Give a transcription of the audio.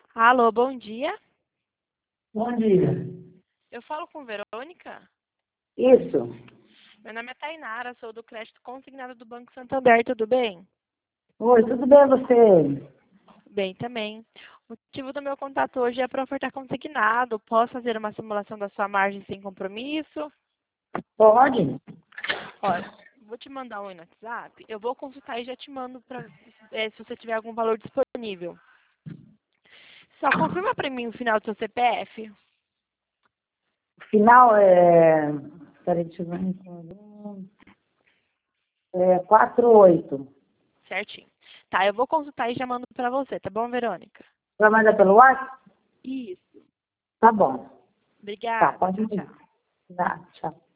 Alô, bom dia. Bom dia. Eu falo com Verônica. Isso. Meu nome é Tainara, sou do crédito consignado do Banco Santander, tudo bem? Oi, tudo bem você? Bem também. O motivo do meu contato hoje é para ofertar consignado. Posso fazer uma simulação da sua margem sem compromisso? Pode? Olha, vou te mandar um no WhatsApp. Eu vou consultar e já te mando para se você tiver algum valor disponível. Só confirma para mim o final do seu CPF. O final é... Peraí, deixa eu ver. É 48. Certinho. Tá, eu vou consultar e já mando para você, tá bom, Verônica? Vai mandar pelo WhatsApp? Isso. Tá bom. Tá, Obrigada. pode Tchau, ir. tchau. Tá, tchau.